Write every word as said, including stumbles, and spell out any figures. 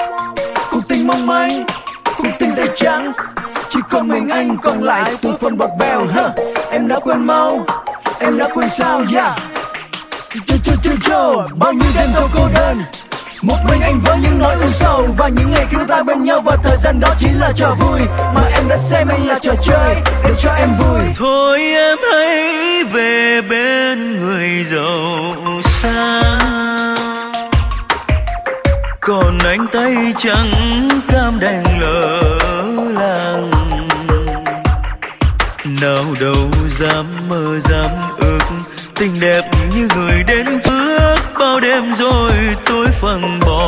Cuộc tình mong manh, cuộc tình tay trắng, chỉ còn mình anh còn lại tuổi phận bọt bèo. huh. Em đã quên mau, em đã quên sao? Yeah. Cho cho cho cho bao nhiêu đêm thâu cô đơn, một mình anh với những nỗi u sầu và những ngày khi ta bên nhau, và thời gian đó chỉ là trò vui mà em đã xem anh là trò chơi để cho em vui. Thôi em hãy về bên người giàu sang, còn anh tay trắng cam đành lỡ làng. Nào đâu dám mơ dám ước tình đẹp như người đến trước, bao đêm rồi tôi phần bỏ